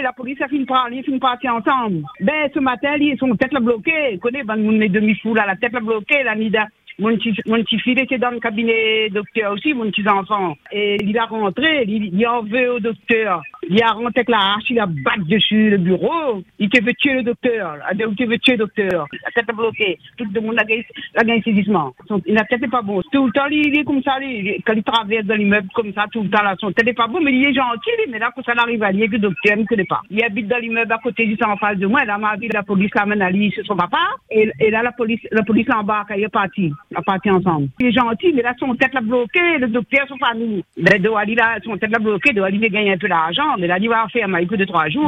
la police a fini par partir ensemble. Ben, ce matin, son tête l'a bloqué. Connais, ben, les demi-fous là, la tête l'a bloqué, la nida. Mon petit fils était dans le cabinet docteur aussi, mon petit enfant. Et il a rentré, il en veut au docteur. Il a rentré avec la hache, il a battu dessus le bureau. Il te veut tuer le docteur. Il te veut tuer le docteur. La tête est bloquée. Tout le monde a gagné saisissement. La tête n'est pas bon. Tout le temps, il est comme ça. Quand il traverse dans l'immeuble comme ça, tout le temps, là, son tête n'est pas bon, mais il est gentil. Mais là, quand ça arrive à lui, que le docteur ne connaît pas. Il habite dans l'immeuble à côté du en face de moi. Là, ma vie, la police l'amène à lui, c'est son papa. Et là, la police l'embarque, il est parti. On a parti ensemble. Il est gentil, mais là, son tête l'a bloqué, le docteur, son famille. Mais son tête l'a bloqué, il a gagné un peu d'argent, mais là, il va faire un peu de 3 jours.